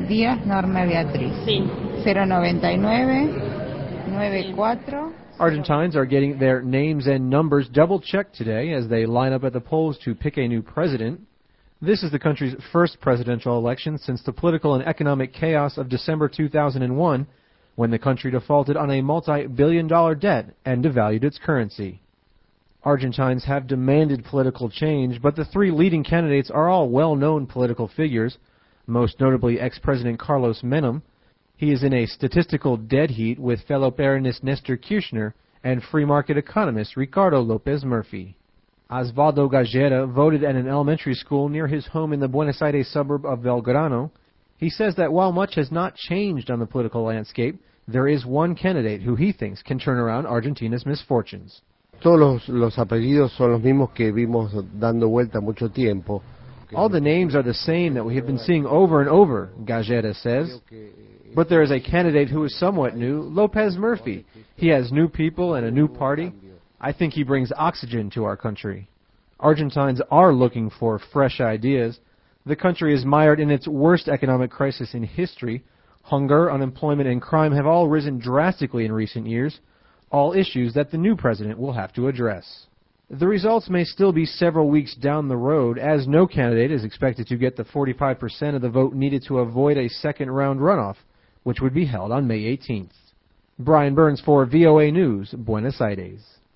Díaz Norma Beatriz. Sí. 099-94. Argentines are getting their names and numbers double-checked today as they line up at the polls to pick a new president. This is the country's first presidential election since the political and economic chaos of December 2001, when the country defaulted on a multi-billion-dollar debt and devalued its currency. Argentines have demanded political change, but the three leading candidates are all well-known political figures, most notably ex-President Carlos Menem. He is in a statistical dead heat with fellow Peronist Nestor Kirchner and free market economist Ricardo Lopez Murphy. Osvaldo Gajera voted at an elementary school near his home in the Buenos Aires suburb of Belgrano. He says that while much has not changed on the political landscape, there is one candidate who he thinks can turn around Argentina's misfortunes. Todos los apellidos son los mismos que vimos dando vuelta mucho tiempo. All the names are the same that we have been seeing over and over, Gajera says. But there is a candidate who is somewhat new, Lopez Murphy. He has new people and a new party. I think he brings oxygen to our country. Argentines are looking for fresh ideas. The country is mired in its worst economic crisis in history. Hunger, unemployment, and crime have all risen drastically in recent years, all issues that the new president will have to address. The results may still be several weeks down the road, as no candidate is expected to get the 45% of the vote needed to avoid a second-round runoff, which would be held on May 18th. Brian Burns for VOA News, Buenos Aires.